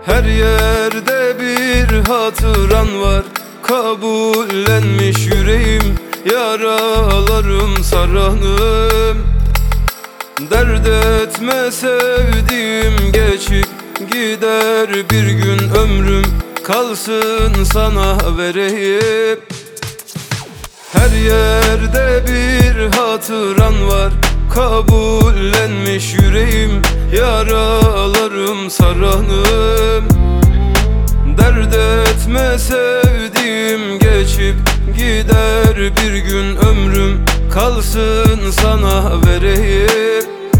Her yerde bir hatıran var, kabullenmiş yüreğim, yaralarım saranım. Dert etme sevdiğim, geçip gider bir gün ömrüm, kalsın sana vereyim. Her yerde bir hatıran var, kabullenmiş yüreğim, yaralarım saranım. Dert etme sevdiğim, geçip gider bir gün ömrüm, kalsın sana vereyim.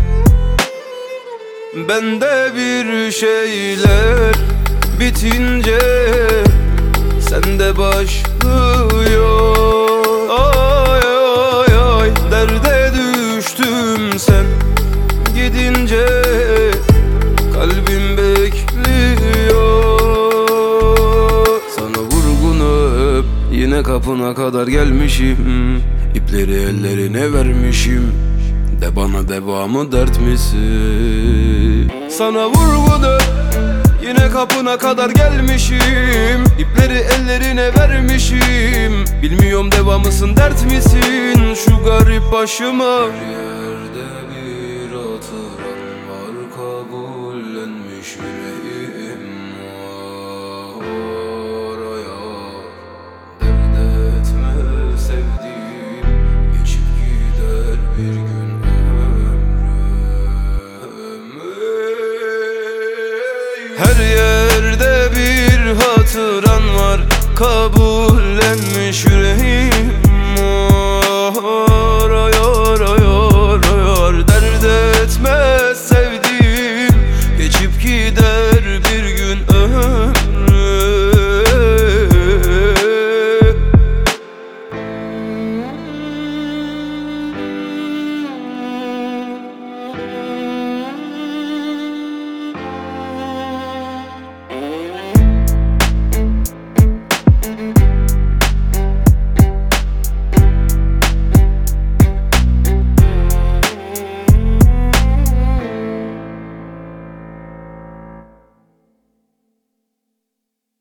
Bende bir şeyler bitince sende başlıyor. Ay ay ay, derde düştüm sen gidince, kalbim bekliyor. Sana vurgun öp, yine kapına kadar gelmişim. İpleri ellerine vermişim, de bana devamı dert misin? Sana vurgun öp, yine kapına kadar gelmişim. İpleri ellerine vermişim, bilmiyorum devamısın dert misin şu garip başıma. Her yerde bir hatıran var, kabullenmiş yüreğim. Oraya dert etme sevdiğim, geçip gider bir gün ömrüm. Her yerde bir hatıran var, kabullenmiş yüreğim.